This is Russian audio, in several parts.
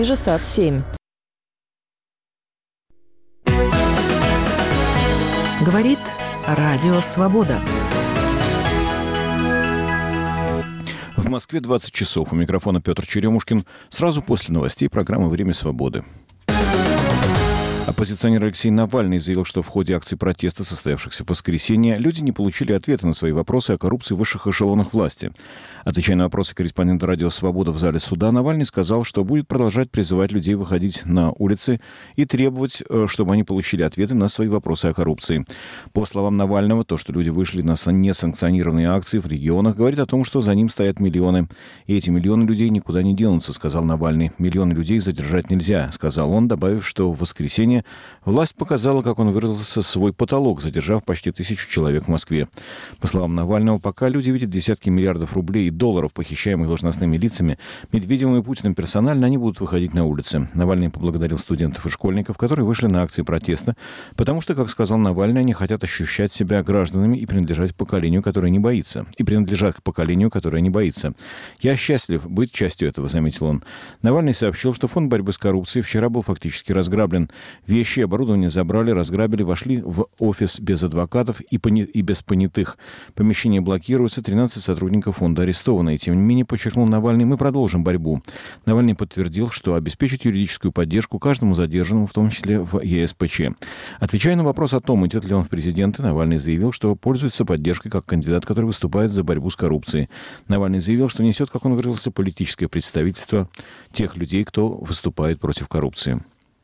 Ижесад 7. Говорит Радио Свобода. В Москве 20 часов. У микрофона Петр Черемушкин. Сразу после новостей программы «Время свободы». Оппозиционер Алексей Навальный заявил, что в ходе акций протеста, состоявшихся в воскресенье, люди не получили ответа на свои вопросы о коррупции в высших эшелонах власти. Отвечая на вопросы корреспондента «Радио Свобода» в зале суда, Навальный сказал, что будет продолжать призывать людей выходить на улицы и требовать, чтобы они получили ответы на свои вопросы о коррупции. По словам Навального, то, что люди вышли на несанкционированные акции в регионах, говорит о том, что за ним стоят миллионы. И эти миллионы людей никуда не денутся, сказал Навальный. Миллионы людей задержать нельзя, сказал он, добавив, что в воскресенье власть показала, как он выразился, свой потолок, задержав почти 1000 человек в Москве. По словам Навального, пока люди видят десятки миллиардов рублей и долларов, похищаемых должностными лицами, Медведевым и Путиным персонально, они будут выходить на улицы. Навальный поблагодарил студентов и школьников, которые вышли на акции протеста, потому что, как сказал Навальный, они хотят ощущать себя гражданами и принадлежать поколению, которое не боится. «Я счастлив быть частью этого», заметил он. Навальный сообщил, что фонд борьбы с коррупцией вчера был фактически разграблен. Вещи и оборудование забрали, разграбили, вошли в офис без адвокатов и без понятых. Помещение блокируется, 13 сотрудников фонда арестованы. Тем не менее, подчеркнул Навальный, мы продолжим борьбу. Навальный подтвердил, что обеспечит юридическую поддержку каждому задержанному, в том числе в ЕСПЧ. Отвечая на вопрос о том, идет ли он в президенты, Навальный заявил, что пользуется поддержкой как кандидат, который выступает за борьбу с коррупцией. Навальный заявил, что несет, как он выразился, политическое представительство тех людей, кто выступает против коррупции.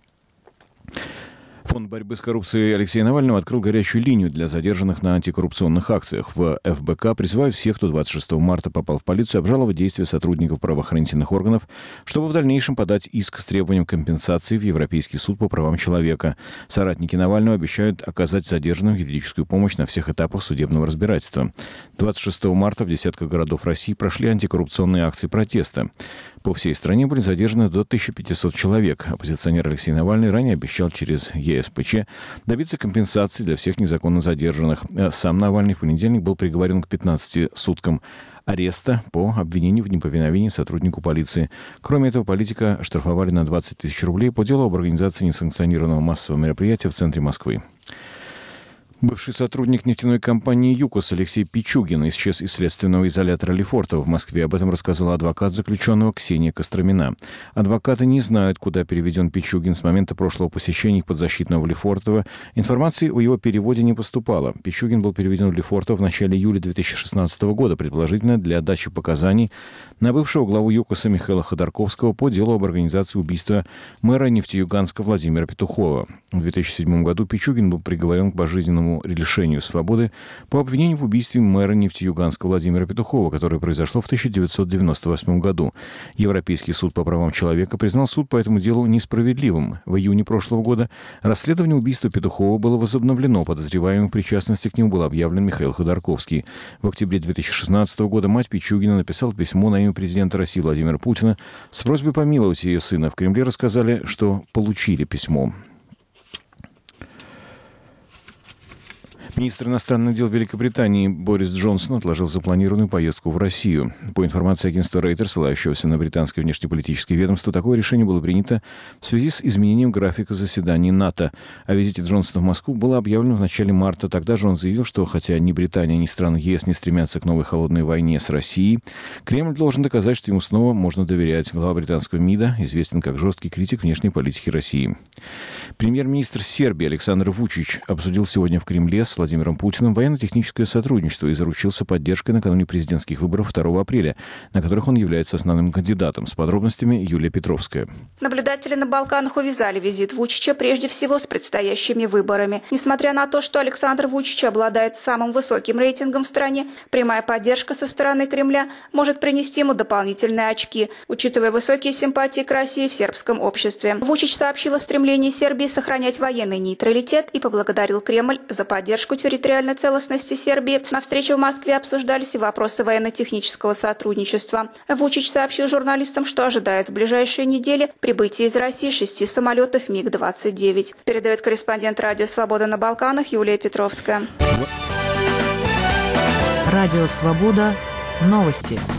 Фонд борьбы с коррупцией Алексея Навального открыл горячую линию для задержанных на антикоррупционных акциях. В ФБК призывают всех, кто 26 марта попал в полицию, обжаловать действия сотрудников правоохранительных органов, чтобы в дальнейшем подать иск с требованием компенсации в Европейский суд по правам человека. Соратники Навального обещают оказать задержанным юридическую помощь на всех этапах судебного разбирательства. 26 марта в десятках городов России прошли антикоррупционные акции протеста. По всей стране были задержаны до 1500 человек. Оппозиционер Алексей Навальный ранее обещал через ЕСПЧ добиться компенсации для всех незаконно задержанных. Сам Навальный в понедельник был приговорен к 15 суткам ареста по обвинению в неповиновении сотруднику полиции. Кроме этого, политика штрафовали на 20 тысяч рублей по делу об организации несанкционированного массового мероприятия в центре Москвы. Бывший сотрудник нефтяной компании «ЮКОС» Алексей Пичугин исчез из следственного изолятора Лефортово в Москве. Об этом рассказала адвокат заключенного Ксения Костромина. Адвокаты не знают, куда переведен Пичугин. С момента прошлого посещения их подзащитного в Лефортово информации о его переводе не поступало. Пичугин был переведен в Лефортово в начале июля 2016 года, предположительно для дачи показаний на бывшего главу ЮКОСа Михаила Ходорковского по делу об организации убийства мэра Нефтеюганска Владимира Петухова. В 2007 году Пичугин был приговорен к пожизненному лишению свободы по обвинению в убийстве мэра Нефтеюганска Владимира Петухова, которое произошло в 1998 году. Европейский суд по правам человека признал суд по этому делу несправедливым. В июне прошлого года расследование убийства Петухова было возобновлено. Подозреваемым в причастности к нему был объявлен Михаил Ходорковский. В октябре 2016 года мать Пичугина написала письмо на имя президента России Владимира Путина с просьбой помиловать ее сына. В Кремле рассказали, что получили письмо. Министр иностранных дел Великобритании Борис Джонсон отложил запланированную поездку в Россию. По информации агентства Reuters, ссылающегося на британское внешнеполитическое ведомство, такое решение было принято в связи с изменением графика заседаний НАТО. О визите Джонсона в Москву было объявлено в начале марта. Тогда же он заявил, что хотя ни Британия, ни страны ЕС не стремятся к новой холодной войне с Россией, Кремль должен доказать, что ему снова можно доверять. Глава британского МИДа известен как жесткий критик внешней политики России. Премьер-министр Сербии Александр Вучич обсудил сегодня в Кремле с Владимиром Путиным военно-техническое сотрудничество и заручился поддержкой накануне президентских выборов 2 апреля, на которых он является основным кандидатом. С подробностями Юлия Петровская. Наблюдатели на Балканах увязали визит Вучича прежде всего с предстоящими выборами. Несмотря на то, что Александр Вучич обладает самым высоким рейтингом в стране, прямая поддержка со стороны Кремля может принести ему дополнительные очки, учитывая высокие симпатии к России в сербском обществе. Вучич сообщил о стремлении Сербии сохранять военный нейтралитет и поблагодарил Кремль за поддержку территориальной целостности Сербии. На встрече в Москве обсуждались и вопросы военно-технического сотрудничества. Вучич сообщил журналистам, что ожидает в ближайшие недели прибытия из России 6 самолетов МиГ-29. Передает корреспондент Радио Свобода на Балканах Юлия Петровская. Радио Свобода. Новости.